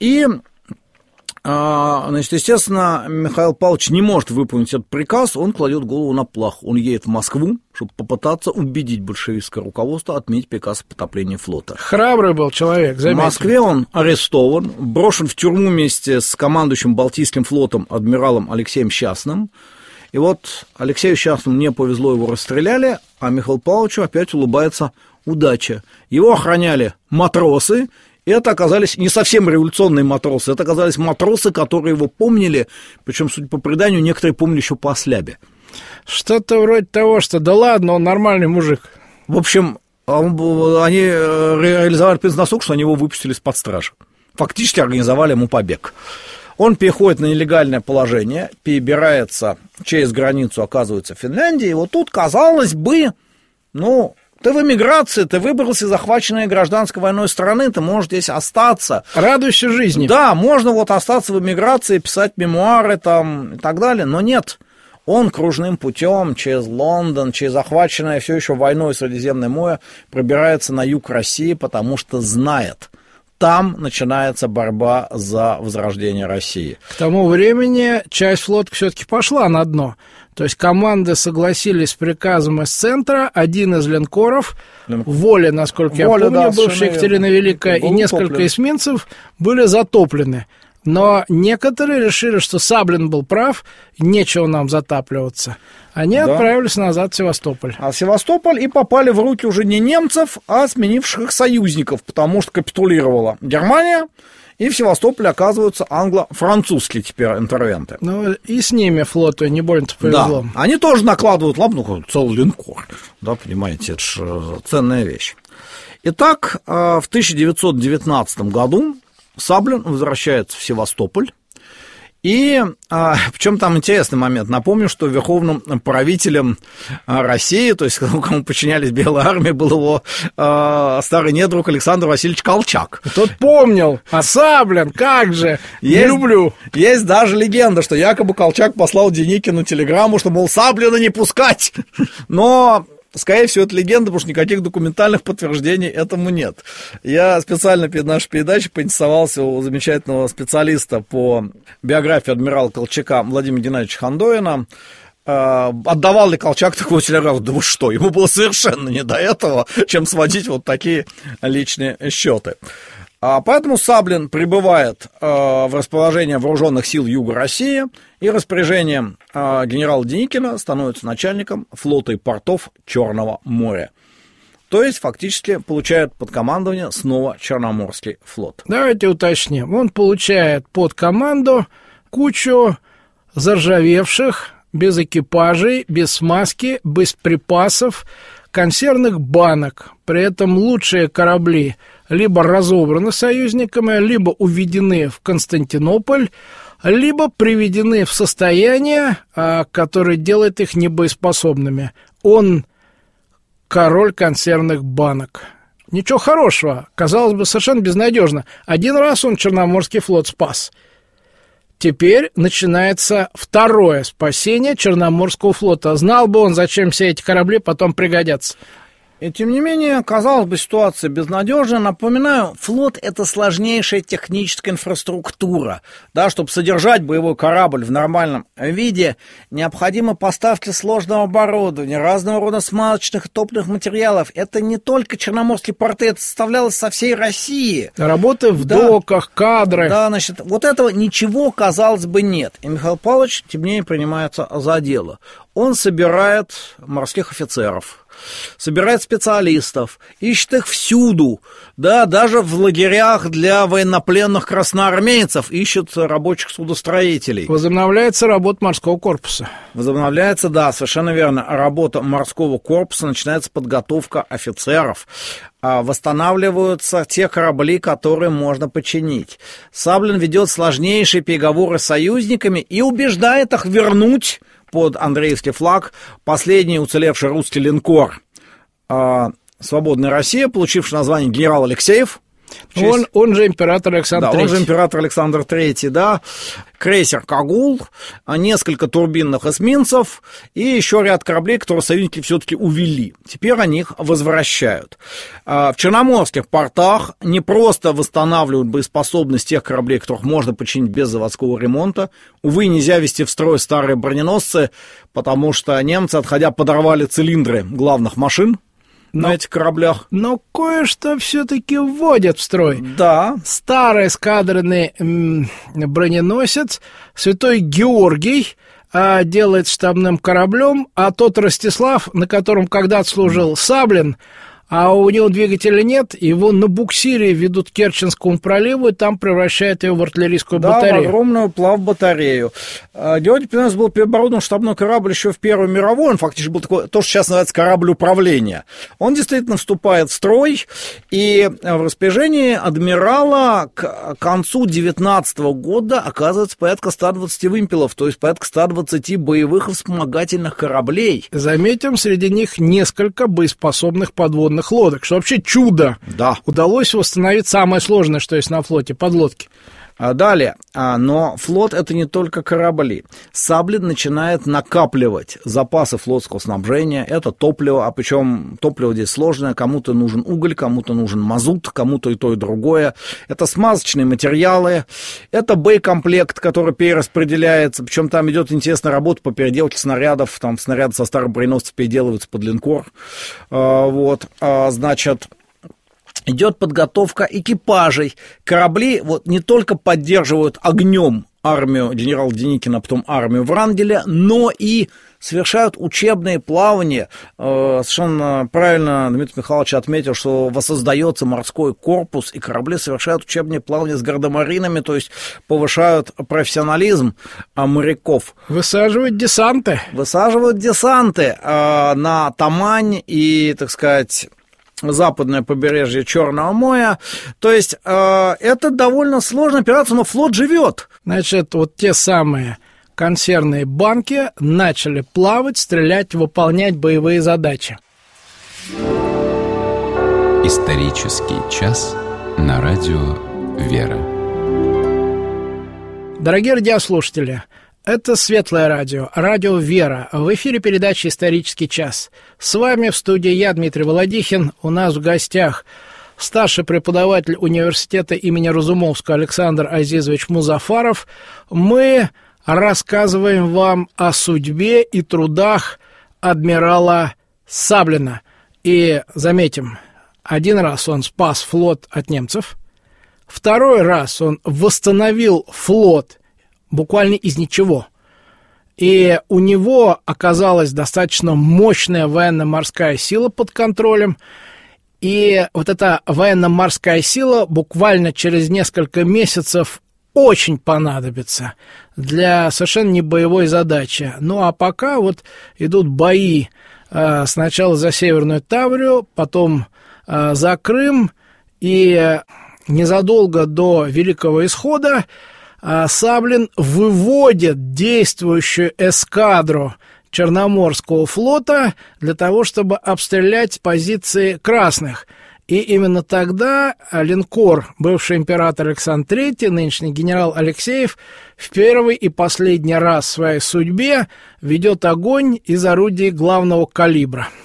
естественно, Михаил Павлович не может выполнить этот приказ, он кладет голову на плаху. Он едет в Москву, чтобы попытаться убедить большевистское руководство отменить приказ о потоплении флота. Храбрый был человек, заметьте. В Москве он арестован, брошен в тюрьму вместе с командующим Балтийским флотом адмиралом Алексеем Счастным. И вот Алексею Счастному не повезло, его расстреляли, а Михаилу Павловичу опять улыбается удача. Его охраняли матросы. И это оказались не совсем революционные матросы, это оказались матросы, которые его помнили, причем, судя по преданию, некоторые помнили еще по ослябе. Что-то вроде того, что да ладно, он нормальный мужик. В общем, они реализовали принцип настолько, что они его выпустили из-под стражи. Фактически организовали ему побег. Он переходит на нелегальное положение, перебирается через границу, оказывается в Финляндии, и вот тут, казалось бы, ты в эмиграции, ты выбрался из захваченной гражданской войной страны, ты можешь здесь остаться. Радуйся жизни. Да, можно вот остаться в эмиграции, писать мемуары там и так далее, но нет. Он кружным путем через Лондон, через захваченное все еще войной Средиземное море пробирается на юг России, потому что знает, там начинается борьба за возрождение России. К тому времени часть флота все-таки пошла на дно. То есть команды согласились с приказом из центра, один из линкоров, Воля, насколько я помню, да, бывшая Екатерина Великая, и несколько эсминцев были затоплены. Но некоторые решили, что Саблин был прав, нечего нам затапливаться. Они отправились назад в Севастополь. А в Севастополь и попали в руки уже не немцев, а сменивших их союзников, потому что капитулировала Германия, и в Севастополе оказываются англо-французские теперь интервенты. Ну, и с ними флоту не больно-то повезло. Да, они тоже накладывают лапу, целый линкор. Да, понимаете, это же ценная вещь. Итак, в 1919 году Саблин возвращается в Севастополь. И причем там интересный момент. Напомню, что верховным правителем России, то есть кому подчинялись Белой армии, был его старый недруг Александр Васильевич Колчак. Тот помнил, а Саблин, как же, не люблю. Есть даже легенда, что якобы Колчак послал Деникину телеграмму, что, мол, Саблина не пускать. Но скорее всего, это легенда, потому что никаких документальных подтверждений этому нет. Я специально перед нашей передачей поинтересовался у замечательного специалиста по биографии адмирала Колчака Владимира Геннадьевича Хандоина, отдавал ли Колчак такую телеграмму. Да вы что, ему было совершенно не до этого, чем сводить вот такие личные счеты. Поэтому Саблин прибывает в расположение вооруженных сил Юга России и распоряжением генерала Деникина становится начальником флота и портов Черного моря. То есть, фактически, получает под командование снова Черноморский флот. Давайте уточним. Он получает под команду кучу заржавевших, без экипажей, без смазки, без припасов, консервных банок. При этом лучшие корабли либо разобраны союзниками, либо уведены в Константинополь, либо приведены в состояние, которое делает их небоеспособными. Он король консервных банок. Ничего хорошего, казалось бы, совершенно безнадежно. Один раз он Черноморский флот спас. Теперь начинается второе спасение Черноморского флота. Знал бы он, зачем все эти корабли потом пригодятся. И тем не менее, казалось бы, ситуация безнадежна. Напоминаю, флот – это сложнейшая техническая инфраструктура. Да, чтобы содержать боевой корабль в нормальном виде, необходимы поставки сложного оборудования, разного рода смазочных и топливных материалов. Это не только черноморские порты, это составлялось со всей России. Работы в доках, кадры. Да, значит, вот этого ничего, казалось бы, нет. И Михаил Павлович, тем не менее, принимается за дело. Он собирает морских офицеров, собирает специалистов, ищет их всюду, да, даже в лагерях для военнопленных красноармейцев ищет рабочих судостроителей. Возобновляется работа морского корпуса. Возобновляется, да, совершенно верно, работа морского корпуса, начинается подготовка офицеров, восстанавливаются те корабли, которые можно починить. Саблин ведет сложнейшие переговоры с союзниками и убеждает их вернуть под Андреевский флаг последний уцелевший русский линкор «Свободная Россия», получивший название «Генерал Алексеев». Он же император Александр III. Да, он же император Александр III, да. Крейсер «Кагул», несколько турбинных эсминцев и еще ряд кораблей, которые союзники все-таки увели. Теперь они их возвращают. В черноморских портах не просто восстанавливают боеспособность тех кораблей, которых можно починить без заводского ремонта. Увы, нельзя вести в строй старые броненосцы, потому что немцы, отходя, подорвали цилиндры главных машин на этих кораблях. Но кое-что все-таки вводят в строй. Да. Старый эскадренный броненосец «Святой Георгий» делает штабным кораблем, а тот Ростислав, на котором когда-то служил Саблин, а у него двигателя нет, его на буксире ведут к Керченскому проливу, и там превращают его в артиллерийскую батарею. Да, в огромную плавбатарею. Георгий Петрович был переоборудован штабной корабль еще в Первую мировую, он фактически был такой, то, что сейчас называется корабль управления. Он действительно вступает в строй, и в распоряжении адмирала к концу 19 года оказывается порядка 120 вымпелов, то есть порядка 120 боевых и вспомогательных кораблей. Заметим, среди них несколько боеспособных подводных лодок, что вообще чудо. Да. Удалось восстановить самое сложное, что есть на флоте, подлодки. Далее, но флот — это не только корабли. Саблин начинает накапливать запасы флотского снабжения, это топливо, а причем топливо здесь сложное, кому-то нужен уголь, кому-то нужен мазут, кому-то и то, и другое. Это смазочные материалы, это боекомплект, который перераспределяется, причем там идет интересная работа по переделке снарядов, там снаряды со старых броненосцев переделываются под линкор. Значит, идет подготовка экипажей. Корабли вот не только поддерживают огнем армию генерала Деникина, а потом армию Врангеля, но и совершают учебные плавания. Совершенно правильно Дмитрий Михайлович отметил, что воссоздается морской корпус, и корабли совершают учебные плавания с гардемаринами, то есть повышают профессионализм моряков. Высаживают десанты. Высаживают десанты на Тамань и, так сказать, западное побережье Черного моря. То есть это довольно сложная операция, но флот живет. Значит, вот те самые консервные банки начали плавать, стрелять, выполнять боевые задачи. Исторический час на радио «Вера». Дорогие радиослушатели, это Светлое радио, радио «Вера». В эфире передача «Исторический час». С вами в студии я, Дмитрий Володихин. У нас в гостях старший преподаватель университета имени Разумовского Александр Азизович Музафаров. Мы рассказываем вам о судьбе и трудах адмирала Саблина. И, заметим, один раз он спас флот от немцев, второй раз он восстановил флот буквально из ничего. И у него оказалась достаточно мощная военно-морская сила под контролем. И вот эта военно-морская сила буквально через несколько месяцев очень понадобится для совершенно не боевой задачи. Ну а пока вот идут бои сначала за Северную Таврию, потом за Крым. И незадолго до Великого Исхода Саблин выводит действующую эскадру Черноморского флота для того, чтобы обстрелять позиции красных. И именно тогда линкор, бывший император Александр III, нынешний генерал Алексеев, в первый и последний раз в своей судьбе ведет огонь из орудий главного калибра.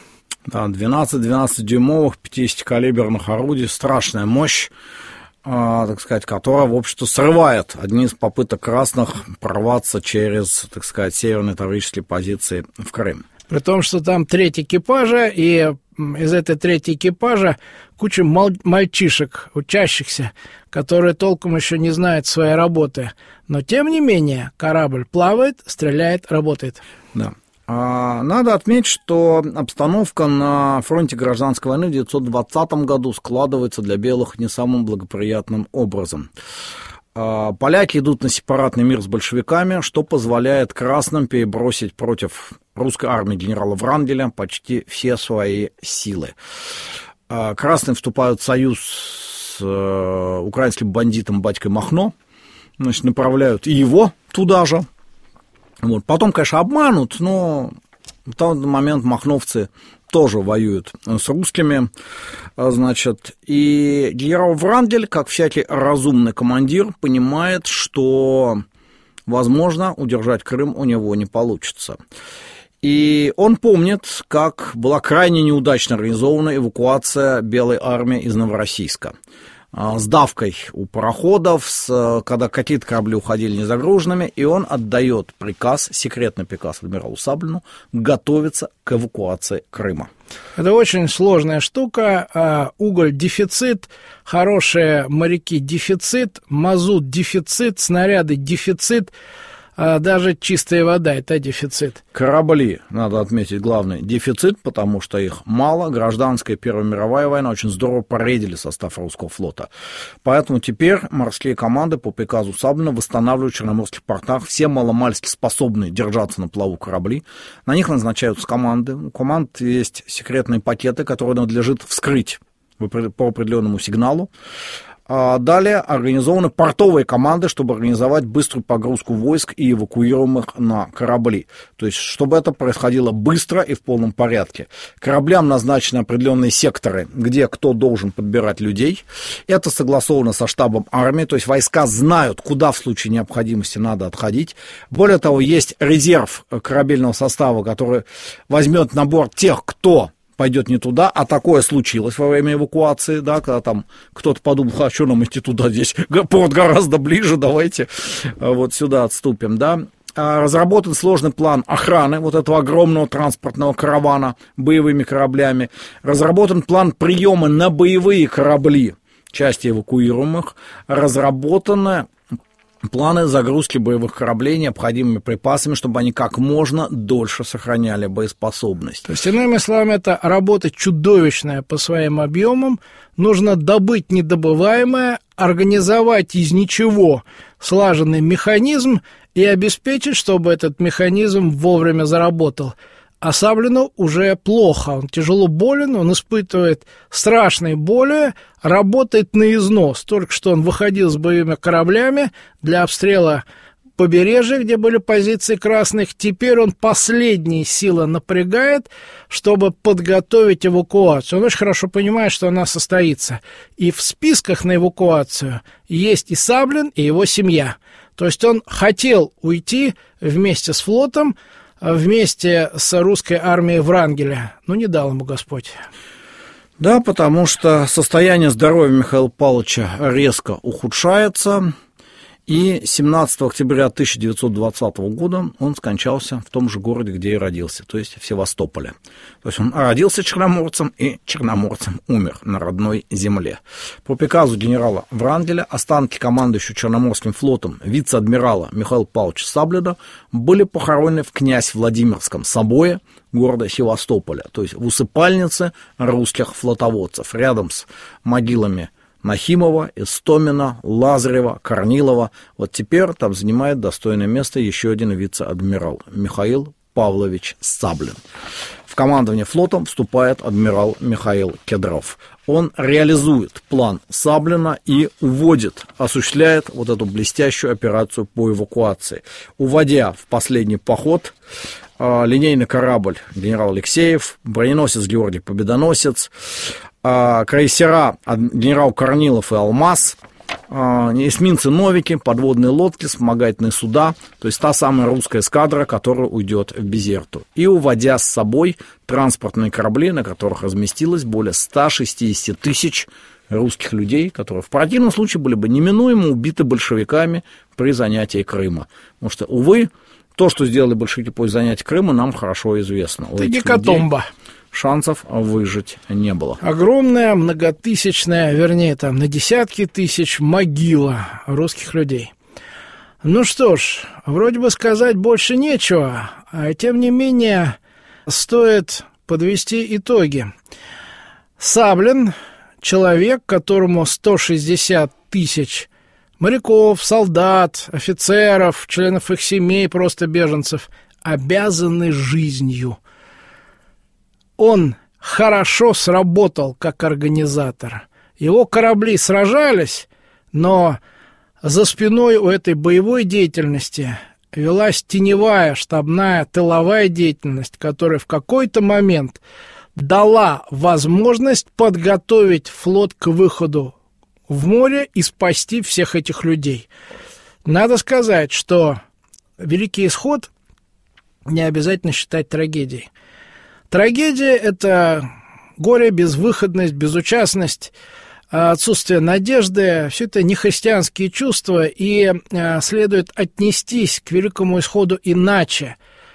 Да, 12-12-дюймовых 50-калиберных орудий, страшная мощь, так сказать, которая, в общем-то, срывает одни из попыток красных прорваться через, так сказать, северные таврические позиции в Крым. При том, что там треть экипажа, и из этой трети экипажа куча мальчишек, учащихся, которые толком еще не знают своей работы. Но, тем не менее, корабль плавает, стреляет, работает. Да. Надо отметить, что обстановка на фронте гражданской войны в 1920 году складывается для белых не самым благоприятным образом. Поляки идут на сепаратный мир с большевиками, что позволяет красным перебросить против русской армии генерала Врангеля почти все свои силы. Красные вступают в союз с украинским бандитом Батькой Махно, значит, направляют и его туда же. Вот. Потом, конечно, обманут, но в тот момент махновцы тоже воюют с русскими, значит, и генерал Врангель, как всякий разумный командир, понимает, что, возможно, удержать Крым у него не получится. И он помнит, как была крайне неудачно организована эвакуация Белой армии из Новороссийска. С давкой у пароходов, когда какие-то корабли уходили незагруженными, и он отдает приказ, секретный приказ адмиралу Саблину, готовиться к эвакуации Крыма. Это очень сложная штука. Уголь – дефицит, хорошие моряки – дефицит, мазут – дефицит, снаряды – дефицит. Даже чистая вода – это дефицит. Корабли, надо отметить, главный дефицит, потому что их мало. Гражданская Первая мировая война очень здорово проредили состав русского флота. Поэтому теперь морские команды по приказу Саблина восстанавливают в черноморских портах все маломальски способные держаться на плаву корабли. На них назначаются команды. У команд есть секретные пакеты, которые надлежит вскрыть по определенному сигналу. Далее организованы портовые команды, чтобы организовать быструю погрузку войск и эвакуируемых на корабли. То есть, чтобы это происходило быстро и в полном порядке. Кораблям назначены определенные секторы, где кто должен подбирать людей. Это согласовано со штабом армии, то есть войска знают, куда в случае необходимости надо отходить. Более того, есть резерв корабельного состава, который возьмет на борт тех, кто пойдет не туда, а такое случилось во время эвакуации, да, когда там кто-то подумал, а что нам идти туда, здесь порт гораздо ближе, давайте вот сюда отступим, да. Разработан сложный план охраны вот этого огромного транспортного каравана боевыми кораблями, разработан план приема на боевые корабли части эвакуируемых, разработаны планы загрузки боевых кораблей необходимыми припасами, чтобы они как можно дольше сохраняли боеспособность. То есть, иными словами, это работа чудовищная по своим объемам. Нужно добыть недобываемое, организовать из ничего слаженный механизм и обеспечить, чтобы этот механизм вовремя заработал. А Саблину уже плохо, он тяжело болен, он испытывает страшные боли, работает на износ. Только что он выходил с боевыми кораблями для обстрела побережья, где были позиции красных. Теперь он последние силы напрягает, чтобы подготовить эвакуацию. Он очень хорошо понимает, что она состоится. И в списках на эвакуацию есть и Саблин, и его семья. То есть он хотел уйти вместе с флотом, вместе с русской армией Врангеля, но не дал ему Господь. Да, потому что состояние здоровья Михаила Павловича резко ухудшается, и 17 октября 1920 года он скончался в том же городе, где и родился, то есть в Севастополе. То есть он родился черноморцем и черноморцем умер на родной земле. По приказу генерала Врангеля останки командующего Черноморским флотом вице-адмирала Михаила Павловича Саблина были похоронены в князь Владимирском соборе города Севастополя, то есть в усыпальнице русских флотоводцев, рядом с могилами Нахимова, Истомина, Лазарева, Корнилова. Вот теперь там занимает достойное место еще один вице-адмирал Михаил Павлович Саблин. В командование флотом вступает адмирал Михаил Кедров. Он реализует план Саблина и осуществляет вот эту блестящую операцию по эвакуации. Уводя в последний поход линейный корабль генерал Алексеев, броненосец Георгий Победоносец, крейсера генерал Корнилов и Алмаз, эсминцы «Новики», подводные лодки, вспомогательные суда, то есть та самая русская эскадра, которая уйдет в Бизерту. И уводя с собой транспортные корабли, на которых разместилось более 160 тысяч русских людей, которые в противном случае были бы неминуемо убиты большевиками при занятии Крыма. Потому что, увы, то, что сделали большевики после занятия Крыма, нам хорошо известно. Это гекатомба. Шансов выжить не было. Огромная, многотысячная, вернее, там на десятки тысяч могила русских людей. Ну что ж, вроде бы сказать больше нечего, а тем не менее стоит подвести итоги. Саблин – человек, которому 160 тысяч моряков, солдат, офицеров, членов их семей, просто беженцев, обязаны жизнью. Он хорошо сработал как организатор. Его корабли сражались, но за спиной у этой боевой деятельности велась теневая, штабная, тыловая деятельность, которая в какой-то момент дала возможность подготовить флот к выходу в море и спасти всех этих людей. Надо сказать, что Великий Исход не обязательно считать трагедией. Трагедия – это горе, безвыходность, безучастность, отсутствие надежды. Все это нехристианские чувства, и следует отнестись к Великому Исходу иначе.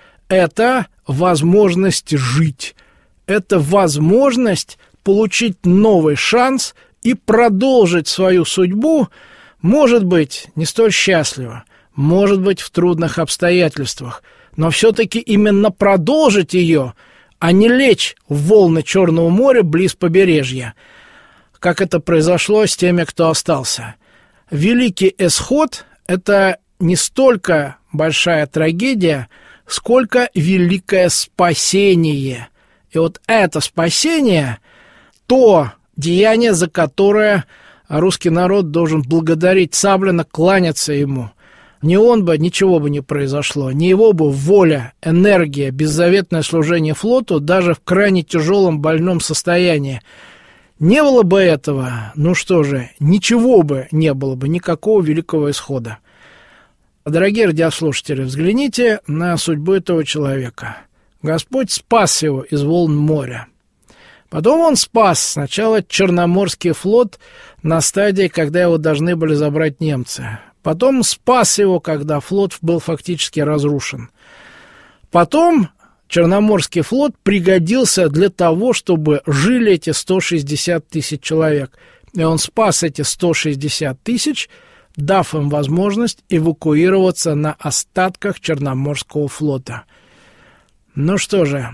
Это возможность жить. Это возможность получить новый шанс и продолжить свою судьбу, может быть, не столь счастливо, может быть, в трудных обстоятельствах, но все-таки именно продолжить ее, а не лечь в волны Черного моря близ побережья, как это произошло с теми, кто остался. Великий Исход – это не столько большая трагедия, сколько великое спасение. И вот это спасение – то деяние, за которое русский народ должен благодарить Саблина, кланяться ему. Не он бы, ничего бы не произошло, не его бы воля, энергия, беззаветное служение флоту даже в крайне тяжелом больном состоянии. Не было бы этого, ну что же, ничего бы не было бы, никакого Великого Исхода. Дорогие радиослушатели, взгляните на судьбу этого человека. Господь спас его из волн моря. Потом он спас сначала Черноморский флот на стадии, когда его должны были забрать немцы. Потом спас его, когда флот был фактически разрушен. Потом Черноморский флот пригодился для того, чтобы жили эти 160 тысяч человек. И он спас эти 160 тысяч, дав им возможность эвакуироваться на остатках Черноморского флота. Ну что же,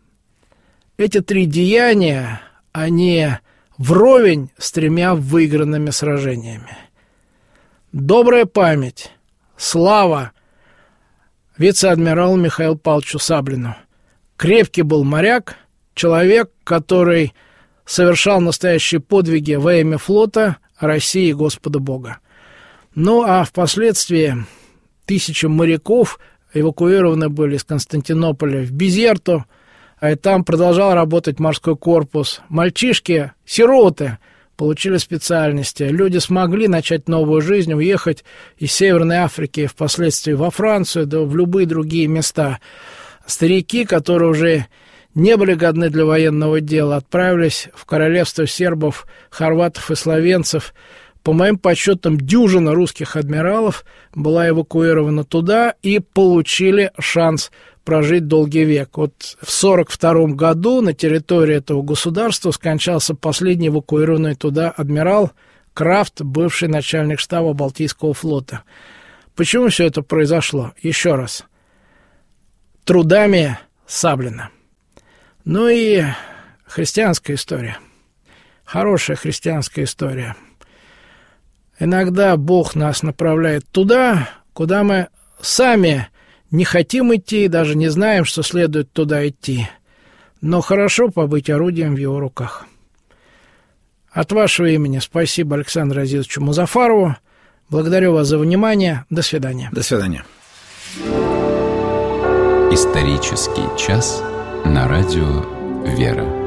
эти три деяния, они вровень с тремя выигранными сражениями. Добрая память, слава вице-адмиралу Михаилу Павловичу Саблину. Крепкий был моряк, человек, который совершал настоящие подвиги во имя флота России и Господа Бога. Ну, а впоследствии тысячи моряков эвакуированы были из Константинополя в Бизерту, и там продолжал работать морской корпус. Мальчишки, сироты, получили специальности. Люди смогли начать новую жизнь, уехать из Северной Африки, впоследствии во Францию, да в любые другие места. Старики, которые уже не были годны для военного дела, отправились в королевство сербов, хорватов и словенцев. По моим подсчетам, дюжина русских адмиралов была эвакуирована туда и получили шанс прожить долгий век. Вот в 1942 году на территории этого государства скончался последний эвакуированный туда адмирал Крафт, бывший начальник штаба Балтийского флота. Почему все это произошло? Еще раз. Трудами Саблина. Ну и христианская история. Хорошая христианская история. Иногда Бог нас направляет туда, куда мы сами не хотим идти, даже не знаем, что следует туда идти. Но хорошо побыть орудием в его руках. От вашего имени спасибо Александру Азизовичу Музафарову. Благодарю вас за внимание. До свидания. До свидания. Исторический час на радио «Вера».